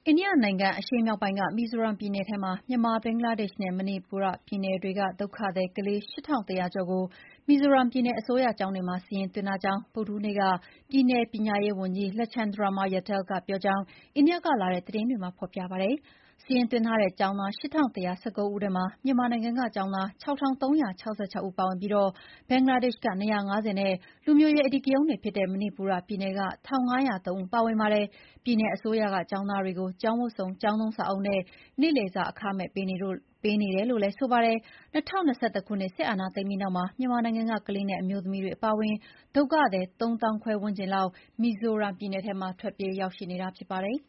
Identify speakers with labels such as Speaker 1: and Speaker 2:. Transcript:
Speaker 1: အိန္ဒိယနိုင်ငံအရှေ့မြောက်ပိုင်းက မီဇိုရမ်ပြည်နယ်ထဲမှာ မြန်မာ၊ ဘင်္ဂလားဒေ့ရှ်နဲ့ မဏိပူရပြည်နယ်တွေက ဒုက္ခသည်ကလေး ၈,၁၀၀ ကျော်ကို မီဇိုရမ်ပြည်နယ်အစိုးရကျောင်းတွေမှာ စာရင်းသွင်းထားကြောင်း ဗုဒ္ဓဟူးနေ့က ပြည်နယ်ပညာရေးဝန်ကြီး Lalchhandama Ralte ကပြောကြောင်း အိန္ဒိယကလာတဲ့သတင်းတွေမှာ ဖော်ပြပါတယ်။ စာရင်းသွင်းထားတဲ့ကျောင်းသား ၈,၁၁၉ ဦးထဲမှာ မြန်မာနိုင်ငံကကျောင်းသား ၆,၃၆၆ ဦးပါဝင်ပြီး ဘင်္ဂလားဒေ့ရှ်က ၂၅၀ နဲ့ လူမျိုးရေးအဓိကရုဏ်းတွေဖြစ်တဲ့ မဏိပူရပြည်နယ်က ၁,၅၀၃ ဦးပါဝင်ပါတယ်။ ပြည်နယ်အစိုးရက ကျောင်းသားတွေကို ကျောင်းဝတ်စုံ၊ ကျောင်းသုံးစာအုပ်နဲ့ နေ့လယ်စာအခမဲ့ပေးနေတယ်လို့လည်းဆိုပါတယ်။ ၂၀၂၁ ခုနှစ် စစ်အာဏာသိမ်းပြီးနောက်မှာ မြန်မာနိုင်ငံက ကလေးနဲ့ အမျိုးသမီးတွေအပါအဝင် ဒုက္ခသည် ၃၅,၀၀၀ ဝန်းကျင်လောက် မီဇိုရမ်ပြည်နယ်ထဲမှာ ထွက်ပြေးရောက်ရှိနေတာဖြစ်ပါတယ်